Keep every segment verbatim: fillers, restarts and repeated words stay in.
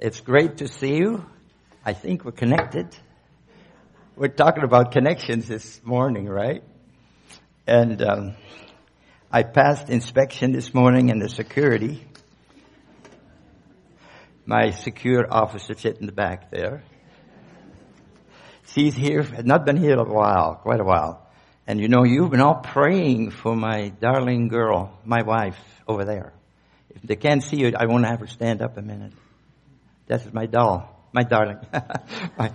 It's great to see you. I think we're connected. We're talking about connections this morning, right? And um, I passed inspection this morning in the security. My secure officer sitting in the back there. She's here, had not been here a while, quite a while. And you know, you've been all praying for my darling girl, my wife, over there. If they can't see you, I won't have her stand up a minute. That's my doll, my darling. my,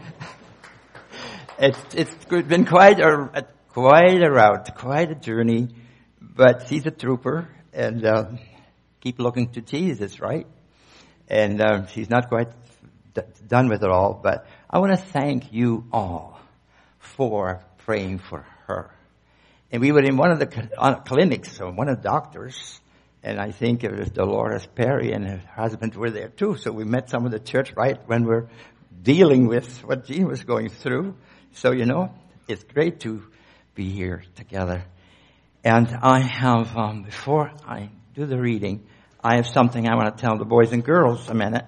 it's it's been quite a quite a route, quite a journey, but she's a trooper, and uh, keep looking to Jesus, right? And uh, she's not quite d- done with it all, but I want to thank you all for praying for her. And we were in one of the cl- uh, clinics, so one of the doctors. And I think it was Dolores Perry and her husband were there too. So we met some of the church right when we're dealing with what Jean was going through. So, you know, it's great to be here together. And I have, um, before I do the reading, I have something I want to tell the boys and girls a minute.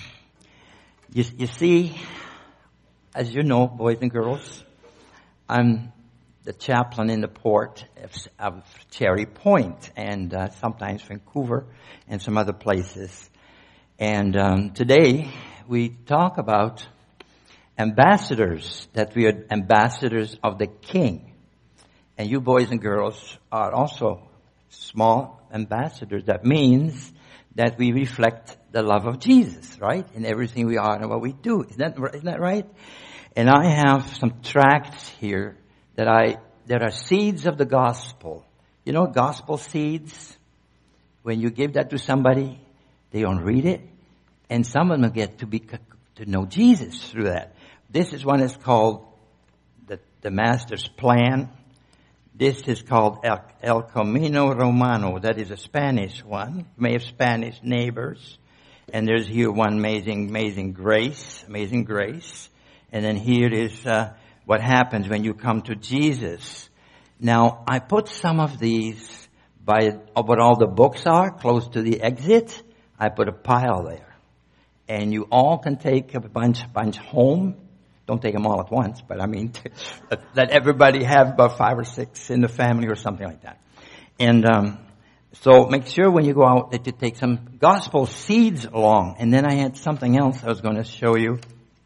You, you see, as you know, boys and girls, I'm the chaplain in the port of, of Cherry Point, and uh, sometimes Vancouver and some other places. And um, today we talk about ambassadors, that we are ambassadors of the King. And you boys and girls are also small ambassadors. That means that we reflect the love of Jesus, right? In everything we are and what we do. Isn't that, isn't that right? And I have some tracts here that I, there are seeds of the gospel. You know, gospel seeds? When you give that to somebody, they don't read it. And some of them get to be, to know Jesus through that. This is one is called the, the Master's Plan. This is called El, El Camino Romano. That is a Spanish one. You may have Spanish neighbors. And there's here one amazing, amazing grace, amazing grace. And then here is, uh, what happens when you come to Jesus. Now, I put some of these by what all the books are, close to the exit. I put a pile there. And you all can take a bunch, bunch home. Don't take them all at once, but I mean, let everybody have about five or six in the family or something like that. And um so make sure when you go out that you take some gospel seeds along. And then I had something else I was going to show you.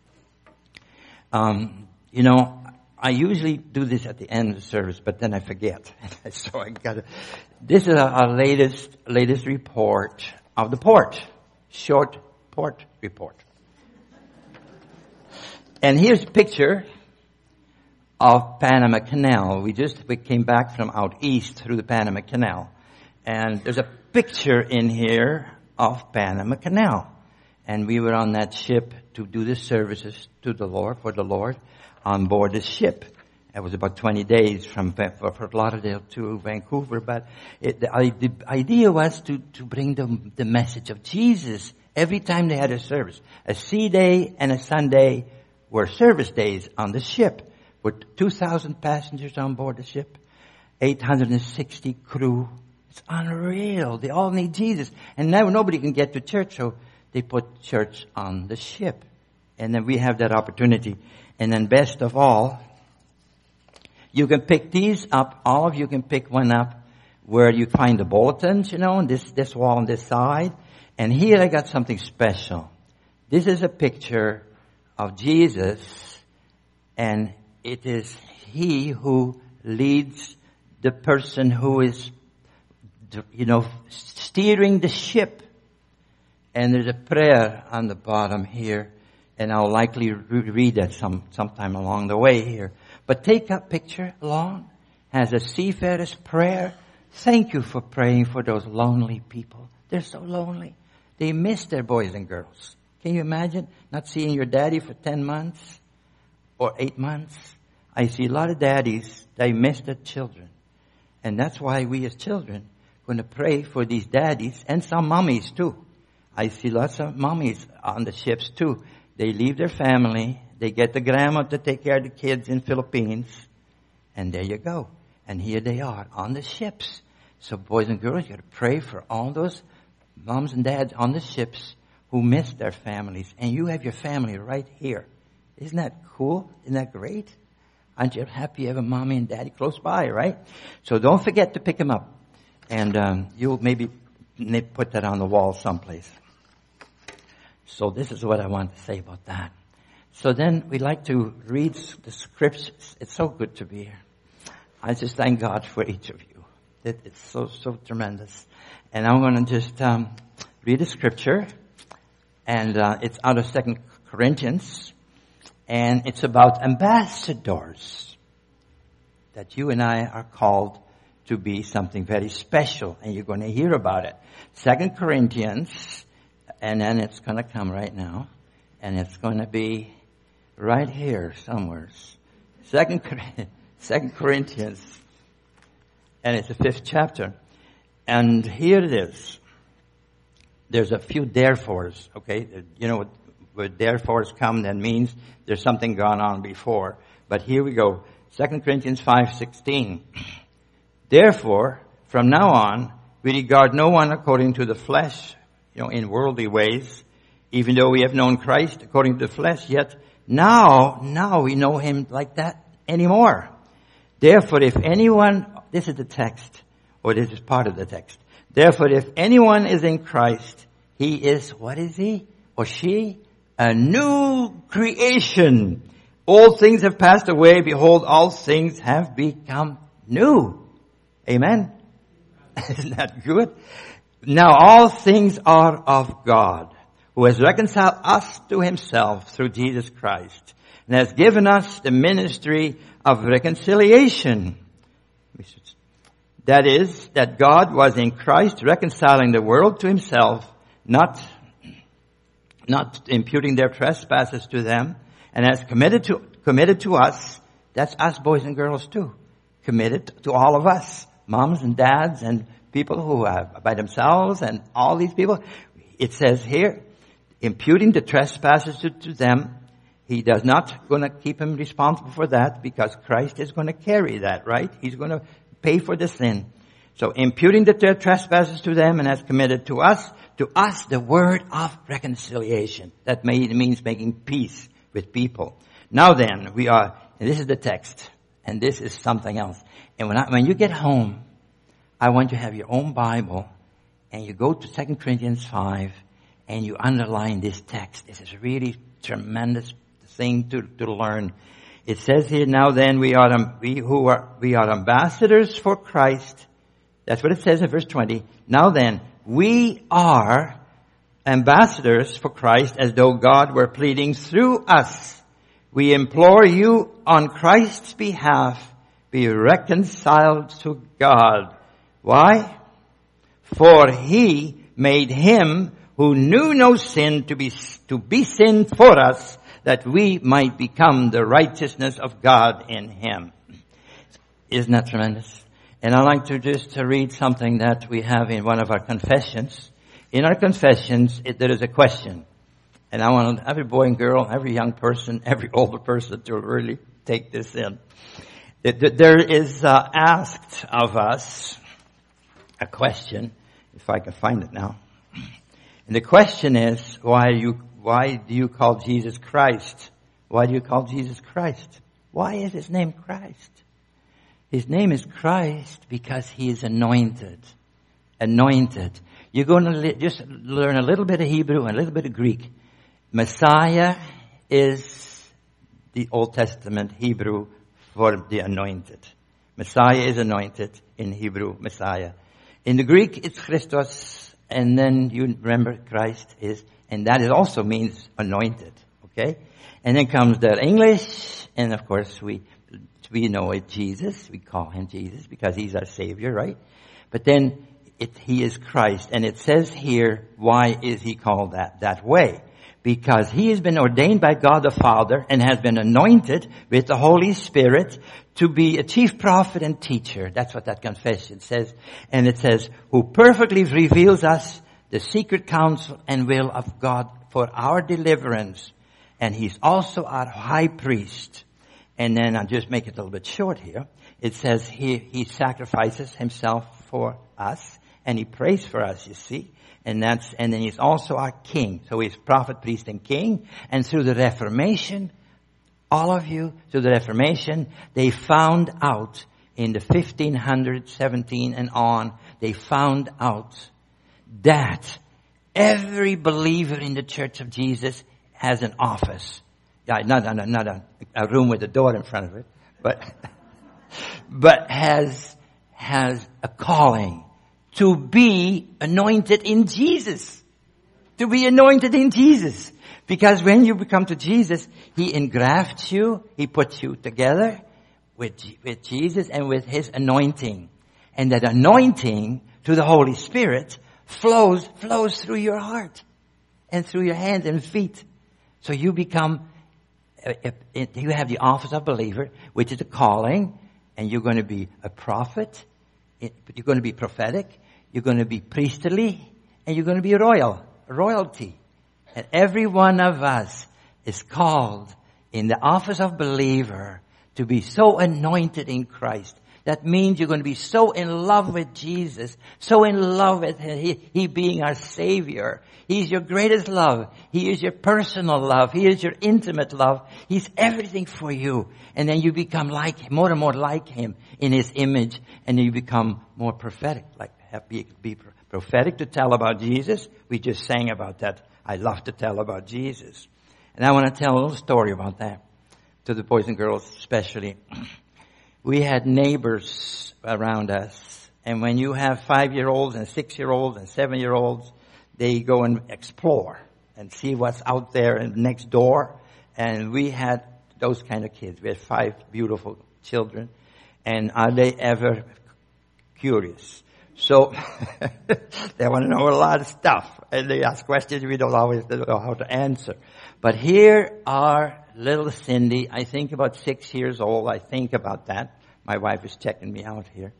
Um You know, I usually do this at the end of the service, but then I forget. So I got to. This is our latest latest report of the port, short port report. And here's a picture of Panama Canal. We just we came back from out east through the Panama Canal, and there's a picture in here of Panama Canal, and we were on that ship to do the services to the Lord for the Lord. On board the ship. It was about twenty days from Fort Lauderdale to Vancouver, but it, the, the idea was to, to bring the, the message of Jesus every time they had a service. A sea day and a Sunday were service days on the ship, with two thousand passengers on board the ship, eight hundred sixty crew. It's unreal. They all need Jesus. And now nobody can get to church, so they put church on the ship. And then we have that opportunity. And then best of all, you can pick these up. All of you can pick one up where you find the bulletins, you know, on this, this wall on this side. And here I got something special. This is a picture of Jesus, and it is he who leads the person who is, you know, steering the ship. And there's a prayer on the bottom here. And I'll likely re- read that some sometime along the way here. But take a picture along. Has a seafarer's prayer. Thank you for praying for those lonely people. They're so lonely. They miss their boys and girls. Can you imagine not seeing your daddy for ten months or eight months? I see a lot of daddies, they miss their children. And that's why we as children are going to pray for these daddies and some mommies too. I see lots of mommies on the ships too. They leave their family. They get the grandma to take care of the kids in Philippines. And there you go. And here they are on the ships. So boys and girls, you got to pray for all those moms and dads on the ships who miss their families. And you have your family right here. Isn't that cool? Isn't that great? Aren't you happy you have a mommy and daddy close by, right? So don't forget to pick them up. And um, you'll maybe put that on the wall someplace. So this is what I want to say about that. So then we like to read the scriptures. It's so good to be here. I just thank God for each of you. It, it's so, so tremendous. And I'm going to just um, read a scripture. And uh, it's out of Second Corinthians. And it's about ambassadors. That you and I are called to be something very special. And you're going to hear about it. Second Corinthians. And then it's going to come right now. And it's going to be right here somewhere. Second, Second Corinthians. And it's the fifth chapter. And here it is. There's a few therefores, okay? You know what, what therefores come, that means there's something gone on before. But here we go. Second Corinthians five sixteen. Therefore, from now on, we regard no one according to the flesh, you know, in worldly ways, even though we have known Christ according to the flesh, yet now, now we know him like that anymore. Therefore, if anyone, this is the text, or this is part of the text. Therefore, if anyone is in Christ, he is, what is he or she? A new creation. All things have passed away. Behold, all things have become new. Amen. Isn't that good? Now all things are of God, who has reconciled us to himself through Jesus Christ, and has given us the ministry of reconciliation. That is, that God was in Christ reconciling the world to himself, not, not imputing their trespasses to them, and has committed to, committed to us, that's us boys and girls too, committed to all of us, moms and dads and people who are by themselves and all these people. It says here, imputing the trespasses to, to them. He does not going to keep him responsible for that because Christ is going to carry that, right? He's going to pay for the sin. So imputing the trespasses to them and has committed to us, to us the word of reconciliation. That may, means making peace with people. Now then, we are, and this is the text, and this is something else. And when I, when you get home, I want you to have your own Bible, and you go to Second Corinthians five, and you underline this text. This is really tremendous thing to, to learn. It says here, now then, we are, we who are, we are ambassadors for Christ. That's what it says in verse twenty. Now then, we are ambassadors for Christ as though God were pleading through us. We implore you on Christ's behalf, be reconciled to God. Why? For he made him who knew no sin to be, to be sin for us, that we might become the righteousness of God in him. Isn't that tremendous? And I'd like to just to read something that we have in one of our confessions. In our confessions, it, there is a question. And I want every boy and girl, every young person, every older person to really take this in. There is uh, asked of us a question, if I can find it now. And the question is, why you why do you call Jesus Christ? Why do you call Jesus Christ? Why is his name Christ? His name is Christ because he is anointed. Anointed. You're going to li- just learn a little bit of Hebrew and a little bit of Greek. Messiah is the Old Testament Hebrew for the anointed. Messiah is anointed in Hebrew, Messiah. In the Greek, it's Christos, and then you remember Christ is, and that it also means anointed, okay? And then comes the English, and of course we, we know it Jesus. We call him Jesus because he's our Savior, right? But then it, he is Christ, and it says here, why is he called that, that way? Because he has been ordained by God the Father and has been anointed with the Holy Spirit to be a chief prophet and teacher. That's what that confession says. And it says, who perfectly reveals us the secret counsel and will of God for our deliverance. And he's also our high priest. And then I'll just make it a little bit short here. It says he, he sacrifices himself for us. and he prays for us, you see. And that's, and then he's also our king. So he's prophet, priest, and king. And through the Reformation, all of you, through the Reformation, they found out in the fifteen seventeen and on, they found out that every believer in the Church of Jesus has an office. Yeah, not, not, not a, a room with a door in front of it, but, but has, has a calling to be anointed in Jesus. To be anointed in Jesus. Because when you become to Jesus, He engrafts you, He puts you together with, with Jesus and with His anointing. And that anointing through the Holy Spirit flows, flows through your heart and through your hands and feet. So you become, you have the office of believer, which is a calling, and you're going to be a prophet, you're going to be prophetic, you're going to be priestly, and you're going to be royal, royalty. And every one of us is called in the office of believer to be so anointed in Christ. That means you're going to be so in love with Jesus, so in love with Him, He, he being our Savior. He's your greatest love. He is your personal love. He is your intimate love. He's everything for you. And then you become like Him, more and more like Him in His image. And then you become more prophetic, like be, be prophetic to tell about Jesus. We just sang about that. I love to tell about Jesus. And I want to tell a little story about that to the boys and girls especially. We had neighbors around us. And when you have five-year-olds and six-year-olds and seven-year-olds, they go and explore and see what's out there next door. And we had those kind of kids. We had five beautiful children. And are they ever curious? So they want to know a lot of stuff. And they ask questions we don't always know how to answer. But here are little Cindy, I think about six years old. I think about that. My wife is checking me out here.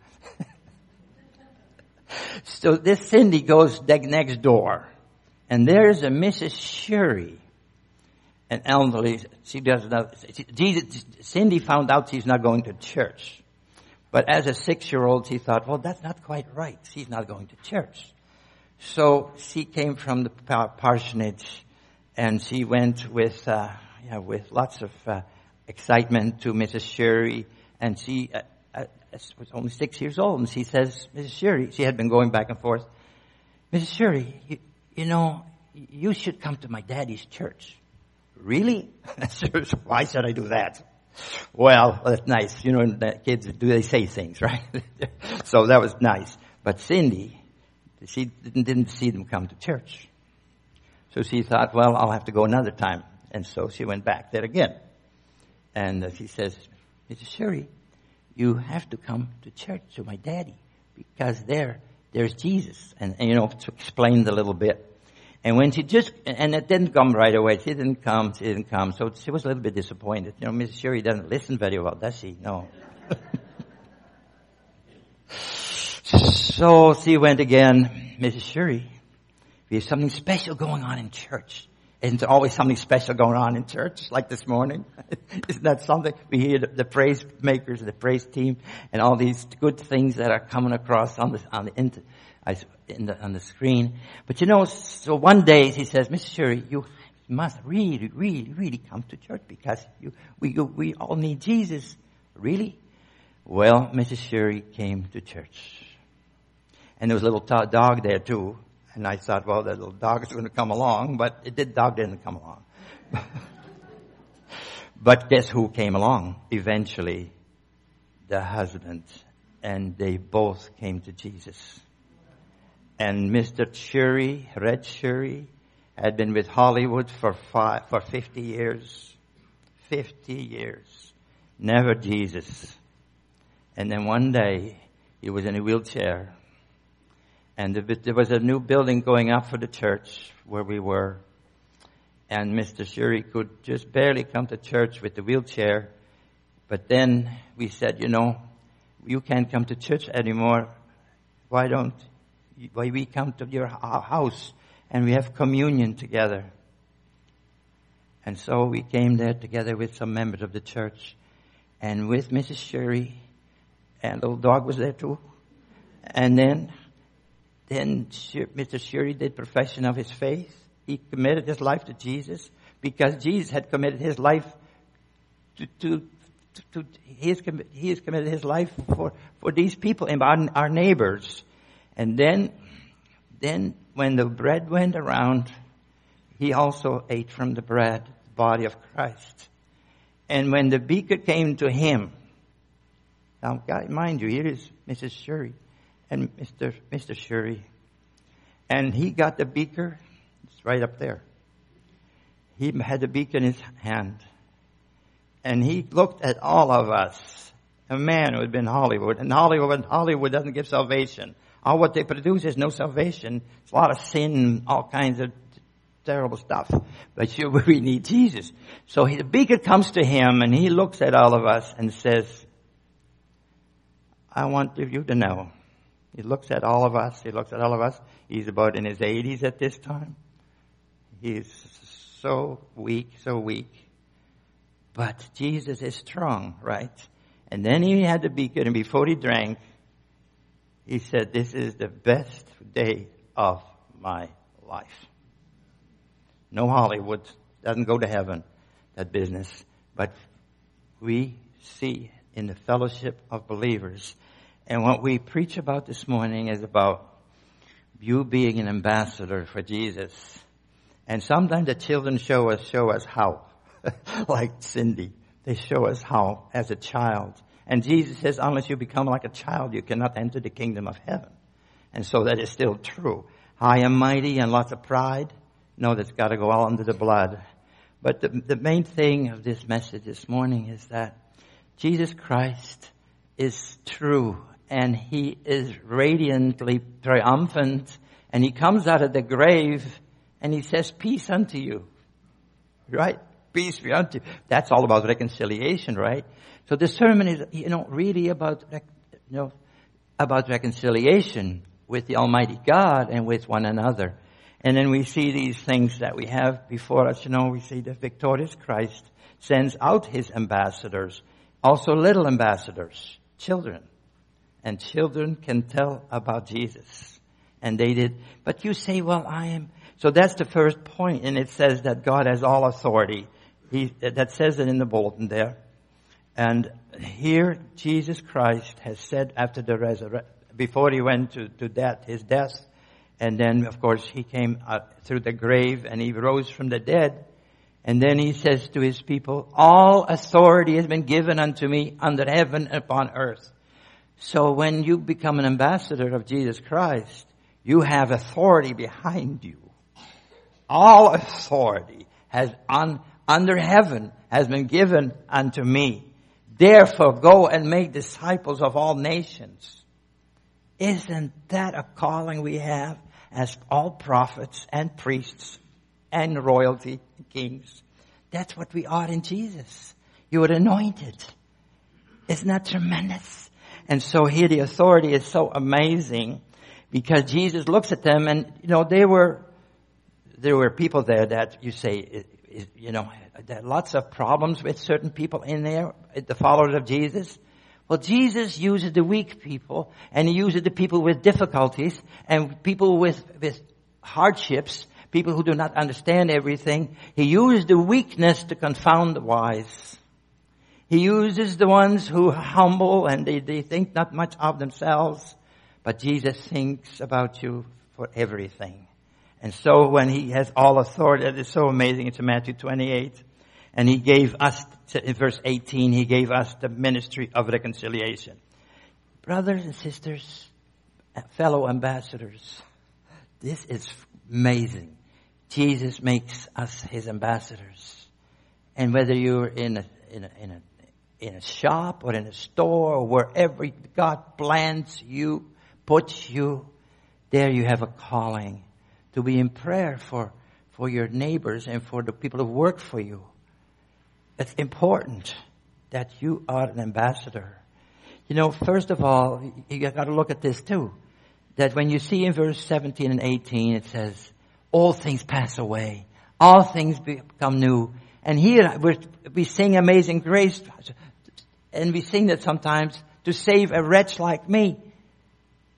So this Cindy goes next door. And there's a Missus Shuri, an elderly. She does not, she, Jesus, Cindy found out she's not going to church. But as a six-year-old, she thought, well, that's not quite right. She's not going to church. So she came from the parsonage, and she went with, uh, yeah, with lots of uh, excitement to Missus Shuri, and she uh, uh, was only six years old, and she says, Missus Shuri, she had been going back and forth, Missus Shuri, you, you know, you should come to my daddy's church. Really? Why should I do that? Well, that's nice. You know, the kids, do they say things, right? So that was nice. But Cindy, she didn't, didn't see them come to church. So she thought, well, I'll have to go another time. And so she went back there again. And uh, she says, Missus Shuri, you have to come to church to my daddy because there, there's Jesus. And, and you know, to explain a little bit. And when she just, and it didn't come right away. She didn't come, she didn't come. So she was a little bit disappointed. You know, Missus Shuri doesn't listen very well, does she? No. So she went again, Missus Shuri, there's something special going on in church. Isn't there always something special going on in church, like this morning? Isn't that something? We hear the, the praise makers, the praise team, and all these good things that are coming across on the, on the, inter, in the, on the screen. But you know, so one day he says, Missus Shuri, you must really, really, really come to church because you, we, we all need Jesus. Really? Well, Missus Shuri came to church. And there was a little t- dog there too. And I thought, well, that little dog is going to come along, but it did, dog didn't come along. But guess who came along? Eventually, the husband, and they both came to Jesus. And Mister Shuri, Red Shuri, had been with Hollywood for five, for fifty years. Fifty years. Never Jesus. And then one day, he was in a wheelchair. And there was a new building going up for the church where we were. And Mister Shuri could just barely come to church with the wheelchair. But then we said, you know, you can't come to church anymore. Why don't why we come to your house and we have communion together? And so we came there together with some members of the church. And with Missus Shuri, and the little dog was there too. And then then Mister Shuri did profession of his faith. He committed his life to Jesus because Jesus had committed his life to, to, to, to he, has committed, he has committed his life for, for these people and our, our neighbors. And then, then when the bread went around, he also ate from the bread, the body of Christ. And when the beaker came to him, now mind you, here is Missus Shuri and Mister Mister Shuri. And he got the beaker, it's right up there. He had the beaker in his hand. And he looked at all of us, a man who had been in Hollywood. And Hollywood, Hollywood doesn't give salvation. All what they produce is no salvation. It's a lot of sin, all kinds of terrible stuff. But sure, we need Jesus. So he, the beaker comes to him and he looks at all of us and says, I want you to know. He looks at all of us. He looks at all of us. He's about in his eighties at this time. He's so weak, so weak. But Jesus is strong, right? And then he had the beaker, and before he drank, he said, this is the best day of my life. No Hollywood, doesn't go to heaven, that business. But we see in the fellowship of believers. And what we preach about this morning is about you being an ambassador for Jesus. And sometimes the children show us, show us how. Like Cindy. They show us how as a child. And Jesus says, unless you become like a child, you cannot enter the kingdom of heaven. And so that is still true. High and mighty and lots of pride. No, that's got to go all under the blood. But the, the main thing of this message this morning is that Jesus Christ is true. And he is radiantly triumphant. And he comes out of the grave and he says, peace unto you. Right? Peace be unto you. That's all about reconciliation, right? So the sermon is, you know, really about, you know, about reconciliation with the Almighty God and with one another. And then we see these things that we have before us. You know, we see the victorious Christ sends out his ambassadors, also little ambassadors, children. And children can tell about Jesus. And they did. But you say, well, I am. So that's the first point. And it says that God has all authority. He, that says it in the bulletin there. And here Jesus Christ has said after the resurrection, before he went to, to death, his death, and then of course he came out through the grave and he rose from the dead. And then he says to his people, all authority has been given unto me under heaven and upon earth. So when you become an ambassador of Jesus Christ, you have authority behind you. All authority has on, under heaven has been given unto me. Therefore go and make disciples of all nations. Isn't that a calling we have as all prophets and priests and royalty and kings? That's what we are in Jesus. You were anointed. Isn't that tremendous? And so here the authority is so amazing because Jesus looks at them and, you know, they were, there were people there that you say, you know, there are lots of problems with certain people in there, the followers of Jesus. Well, Jesus uses the weak people and he uses the people with difficulties and people with, with hardships, people who do not understand everything. He uses the weakness to confound the wise. He uses the ones who are humble and they, they think not much of themselves. But Jesus thinks about you for everything. And so when he has all authority, that is so amazing. It's in Matthew twenty-eight. And he gave us, in verse eighteen, he gave us the ministry of reconciliation. Brothers and sisters, fellow ambassadors, this is amazing. Jesus makes us his ambassadors. And whether you're in a, in a, in a, in a shop or in a store or wherever God plants you, puts you, there you have a calling to be in prayer for, for your neighbors and for the people who work for you. It's important that you are an ambassador. You know, first of all, you got to look at this too. That when you see in verse seventeen and eighteen, it says, all things pass away. All things become new. And here we're, we sing Amazing Grace. And we sing that sometimes to save a wretch like me.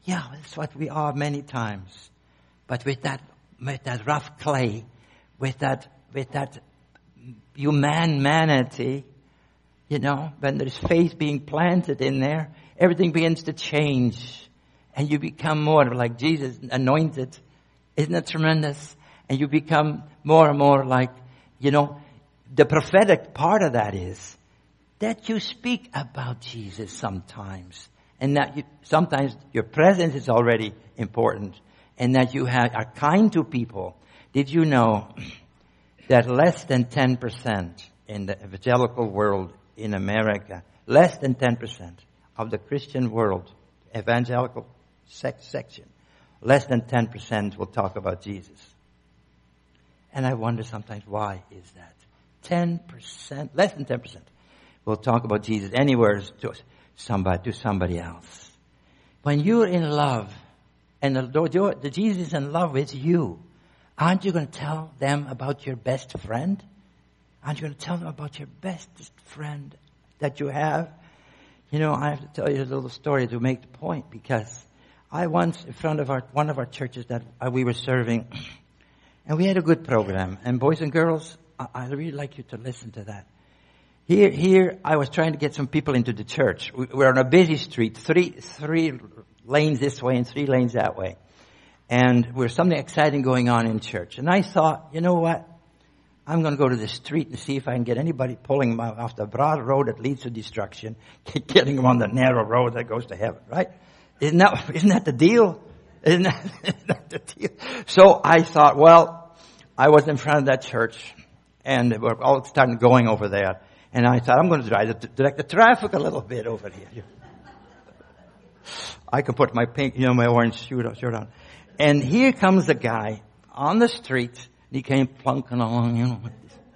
Yeah, that's what we are many times. But with that, with that rough clay, with that, with that humanity, you know, when there's faith being planted in there, everything begins to change. And you become more like Jesus, anointed. Isn't that tremendous? And you become more and more like, you know, the prophetic part of that is that you speak about Jesus sometimes. And that you, sometimes your presence is already important. And that you have, are kind to people. Did you know that less than ten percent in the evangelical world in America, less than ten percent of the Christian world, evangelical sex section, less than ten percent will talk about Jesus. And I wonder sometimes, why is that? ten percent, less than ten percent will talk about Jesus anywhere to somebody, to somebody else. When you're in love, and the, the Jesus is in love with you, aren't you going to tell them about your best friend? Aren't you going to tell them about your bestest friend that you have? You know, I have to tell you a little story to make the point, because I once, in front of our one of our churches that we were serving, and we had a good program. And boys and girls, I, I really like you to listen to that. Here, here, I was trying to get some people into the church. We, we're on a busy street, three, three lanes this way and three lanes that way. And there's something exciting going on in church. And I thought, you know what? I'm going to go to the street and see if I can get anybody pulling them off the broad road that leads to destruction, getting them on the narrow road that goes to heaven, right? Isn't that, isn't that the deal? Isn't that, isn't that the deal? So I thought, well, I was in front of that church, and we're all starting going over there. And I thought, I'm going to try to direct the traffic a little bit over here. I can put my pink, you know, my orange shirt on. And here comes a guy on the street. He came plunking along, you know.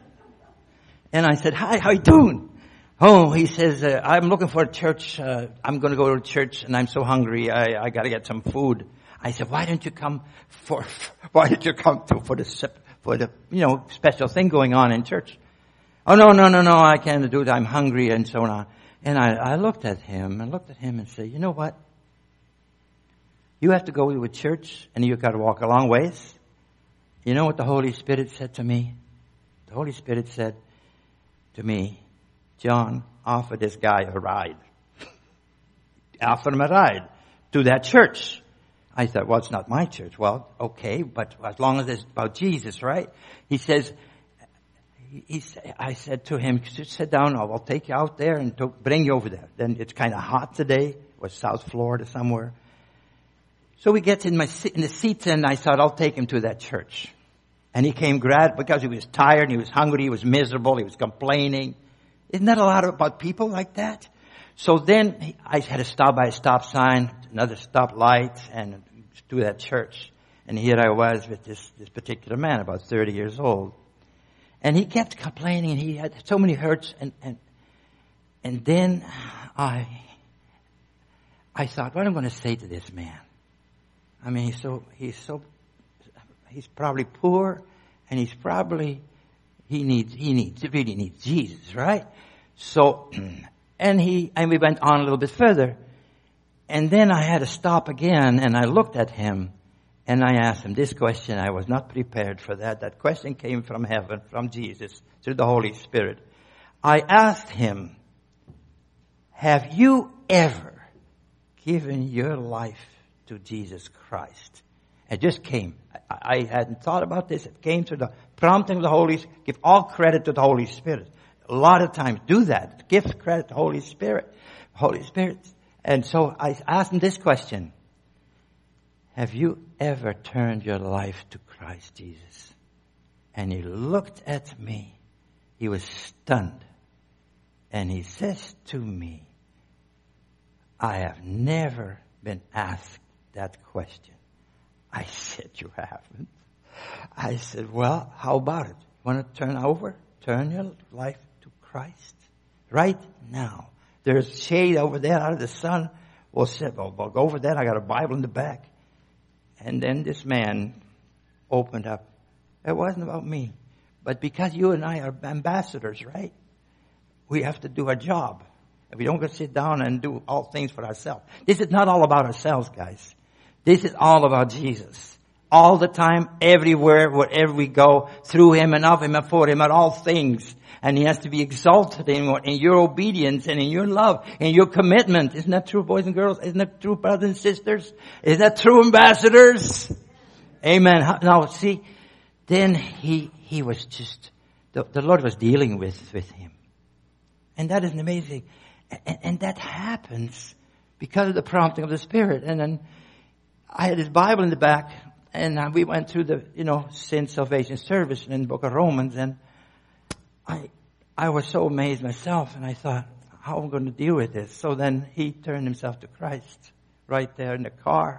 And I said, hi, how you doing? Oh, he says, uh, I'm looking for a church. Uh, I'm going to go to church, and I'm so hungry. I, I got to get some food. I said, why don't you come for, why did you come to, for the, for the, you know, special thing going on in church? Oh, no, no, no, no, I can't do that. I'm hungry, and so on. And I, I looked at him and looked at him and said, you know what? You have to go to a church, and you've got to walk a long ways. You know what the Holy Spirit said to me? The Holy Spirit said to me, John, offer this guy a ride. Offer him a ride to that church. I thought, well, it's not my church. Well, okay, but as long as it's about Jesus, right? He says, he, I said to him, sit down, I'll take you out there and to bring you over there. Then it's kind of hot today. It was South Florida somewhere. So we get in my in the seats, and I thought, I'll take him to that church. And he came glad because he was tired, he was hungry, he was miserable, he was complaining. Isn't that a lot about people like that? So then I had to stop by a stop sign, another stop light, and to that church. And here I was with this, this particular man, about thirty years old. And he kept complaining, and he had so many hurts. And, and, and then I, I thought, what am I going to say to this man? I mean, he's so, he's so, he's probably poor, and he's probably, he needs, he needs, he really needs Jesus, right? So, and he, and we went on a little bit further. And then I had to stop again, and I looked at him, and I asked him this question. I was not prepared for that. That question came from heaven, from Jesus, through the Holy Spirit. I asked him, have you ever given your life to Jesus Christ? It just came. I, I hadn't thought about this. It came through the prompting of the Holy Spirit. Give all credit to the Holy Spirit. A lot of times do that. Give credit to the Holy Spirit. Holy Spirit. And so I asked him this question. Have you ever turned your life to Christ Jesus? And he looked at me. He was stunned. And he says to me, I have never been asked that question. I said, you haven't? I said, well, how about it? Want to turn over? Turn your life to Christ. Right now. There's shade over there out of the sun. We'll sit, well, we'll go over there. I got a Bible in the back. And then this man opened up. It wasn't about me. But because you and I are ambassadors, right? We have to do our job. We don't go sit down and do all things for ourselves. This is not all about ourselves, guys. This is all about Jesus. All the time, everywhere, wherever we go, through Him and of Him and for Him and all things. And He has to be exalted in, in your obedience and in your love, in your commitment. Isn't that true, boys and girls? Isn't that true, brothers and sisters? Isn't that true, ambassadors? Amen. Now, see, then he, he was just, the, the Lord was dealing with, with him. And that is amazing. And, and that happens because of the prompting of the Spirit. And then I had his Bible in the back, and uh, we went through the, you know, sin salvation service in the book of Romans, and I, I was so amazed myself, and I thought, how am I going to deal with this? So then he turned himself to Christ right there in the car.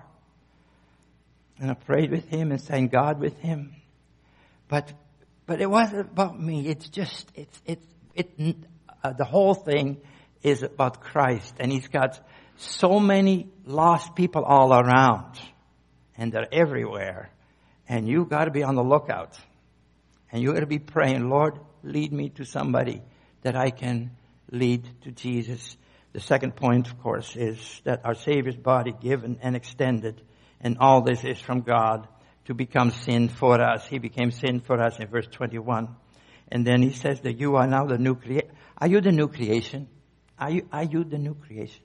And I prayed with him and thanked God with him. But, but it wasn't about me. It's just, it's, it's, it, uh, the whole thing is about Christ. And He's got so many lost people all around. And they're everywhere. And you got to be on the lookout. And you got to be praying, Lord, lead me to somebody that I can lead to Jesus. The second point, of course, is that our Savior's body given and extended. And all this is from God to become sin for us. He became sin for us in verse twenty-one. And then He says that you are now the new creation. Are you the new creation? Are you, are you the new creation?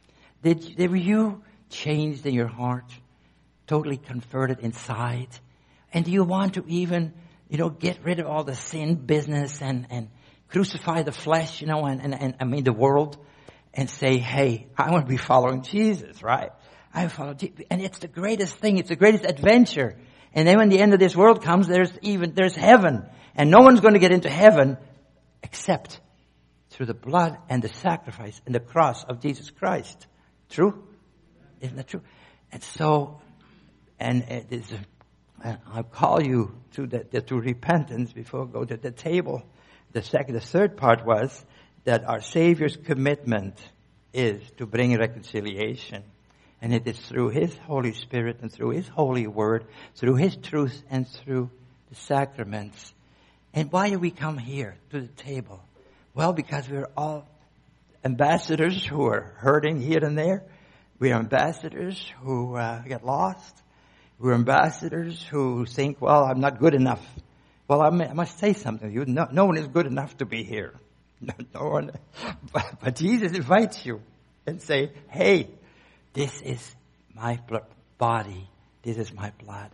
Did, did you changed in your heart? Totally converted inside? And do you want to even, you know, get rid of all the sin business and, and crucify the flesh, you know, and, and, and I mean the world, and say, hey, I want to be following Jesus, right? I follow Jesus. And it's the greatest thing. It's the greatest adventure. And then when the end of this world comes, there's even, there's heaven. And no one's going to get into heaven except through the blood and the sacrifice and the cross of Jesus Christ. True? Isn't that true? And so, and it is, uh, I'll call you to the, the, to repentance before I go to the table. The second, the third part was that our Savior's commitment is to bring reconciliation. And it is through His Holy Spirit and through His holy word, through His truth and through the sacraments. And why do we come here to the table? Well, because we're all ambassadors who are hurting here and there. We are ambassadors who uh, get lost. We're ambassadors who think, well, I'm not good enough. Well, I, may, I must say something to you. No, no one is good enough to be here. No, no one. But, but Jesus invites you and say, hey, this is my body. This is my blood.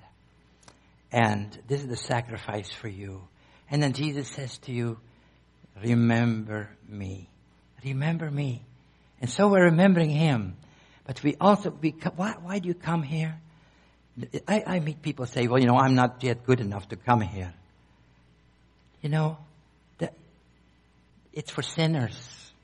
And this is the sacrifice for you. And then Jesus says to you, remember me. Remember me. And so we're remembering Him. But we also, we, why, why do you come here? I, I meet people say, well, you know, I'm not yet good enough to come here. You know, that it's for sinners.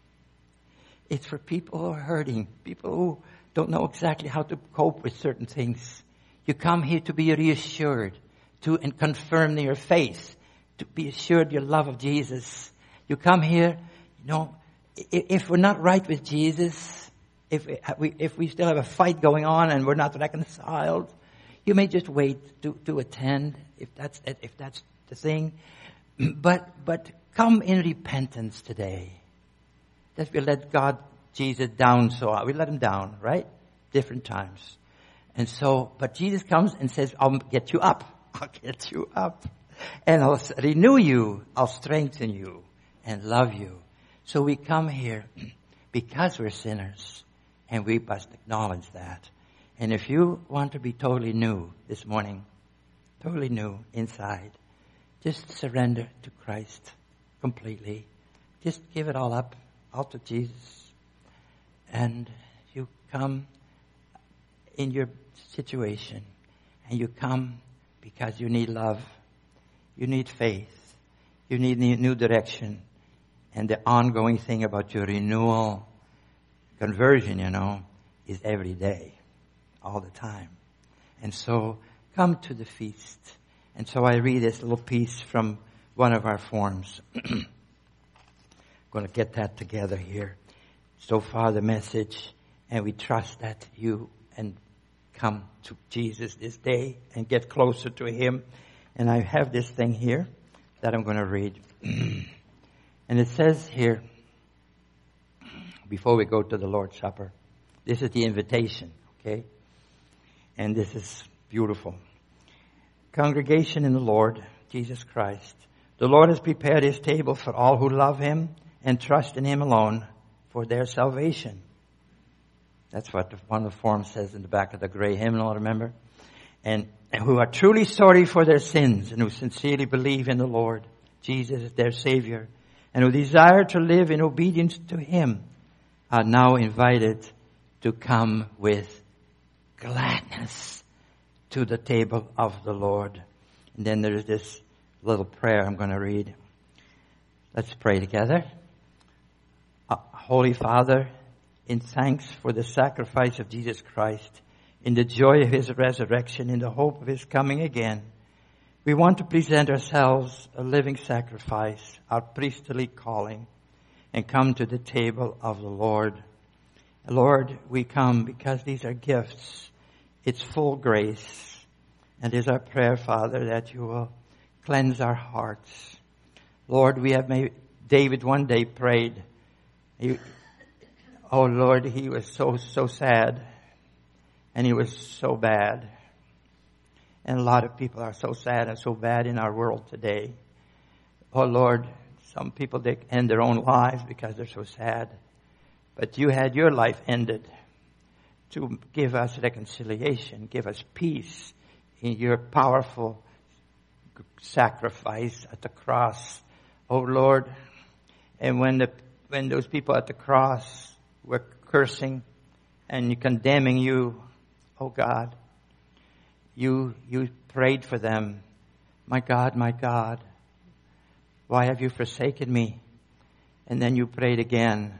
It's for people who are hurting, people who don't know exactly how to cope with certain things. You come here to be reassured, to and confirm your faith, to be assured your love of Jesus. You come here, you know, if we're not right with Jesus, if we, if we still have a fight going on and we're not reconciled, you may just wait to, to attend if that's if that's the thing. But but come in repentance today. That we let God, Jesus down so we let Him down, right? Different times. And so, but Jesus comes and says, I'll get you up. I'll get you up. And I'll renew you. I'll strengthen you and love you. So we come here because we're sinners. And we must acknowledge that. And if you want to be totally new this morning, totally new inside, just surrender to Christ completely. Just give it all up, all to Jesus. And you come in your situation. And you come because you need love. You need faith. You need new direction. And the ongoing thing about your renewal, conversion, you know, is every day, all the time. And so, come to the feast. And so I read this little piece from one of our forms. I'm going to get that together here. So far the message, and we trust that you and come to Jesus this day and get closer to Him. And I have this thing here that I'm going to read. And it says here, before we go to the Lord's Supper, this is the invitation, okay? And this is beautiful. Congregation in the Lord Jesus Christ. The Lord has prepared his table for all who love him and trust in him alone for their salvation. That's what one of the forms says in the back of the gray hymnal, remember? And, and who are truly sorry for their sins and who sincerely believe in the Lord Jesus as their Savior and who desire to live in obedience to him are now invited to come with gladness to the table of the Lord. And then there's this little prayer I'm going to read. Let's pray together. Uh, Holy Father, in thanks for the sacrifice of Jesus Christ, in the joy of his resurrection, in the hope of his coming again, we want to present ourselves a living sacrifice, our priestly calling, and come to the table of the Lord. Lord, we come because these are gifts. It's full grace. And it is our prayer, Father, that you will cleanse our hearts. Lord, we have made, David one day prayed, he, oh Lord, he was so, so sad. And he was so bad. And a lot of people are so sad and so bad in our world today. Oh Lord, some people, they end their own lives because they're so sad. But you had your life ended to give us reconciliation, give us peace in your powerful sacrifice at the cross. Oh Lord, and when the when those people at the cross were cursing and condemning you, oh God, you you prayed for them. My God, my God, why have you forsaken me? And then you prayed again.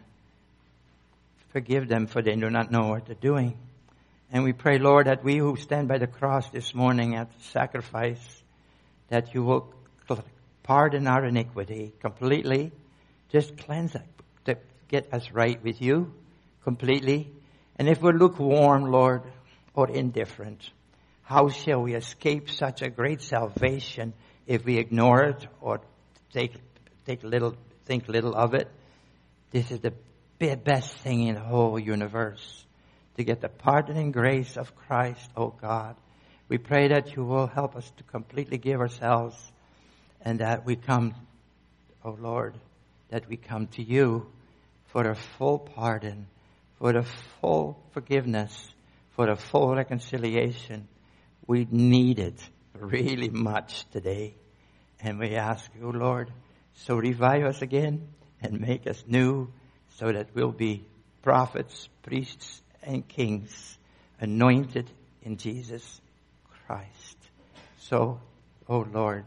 Forgive them, for they do not know what they're doing. And we pray, Lord, that we who stand by the cross this morning at the sacrifice, that you will pardon our iniquity completely. Just cleanse it, to get us right with you completely. And if we're lukewarm, Lord, or indifferent, how shall we escape such a great salvation if we ignore it or take take little, think little of it? This is the best thing in the whole universe, to get the pardoning grace of Christ, oh God. We pray that you will help us to completely give ourselves, and that we come, oh Lord, that we come to you for a full pardon, for the full forgiveness, for the full reconciliation. We need it really much today. And we ask you, Lord, so revive us again and make us new, so that we'll be prophets, priests, and kings, anointed in Jesus Christ. So, oh Lord,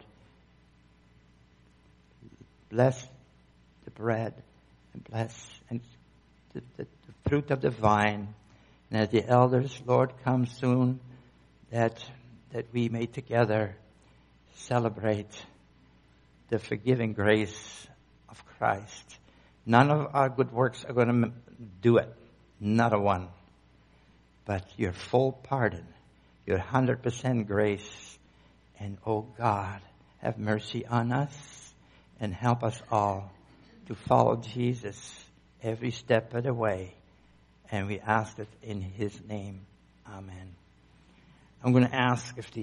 bless the bread and bless and the, the, the fruit of the vine. And as the elders, Lord, come soon, that that we may together celebrate the forgiving grace of Christ. None of our good works are going to do it. Not a one. But your full pardon, your one hundred percent grace. And oh God, have mercy on us and help us all to follow Jesus every step of the way. And we ask it in his name. Amen. I'm going to ask if the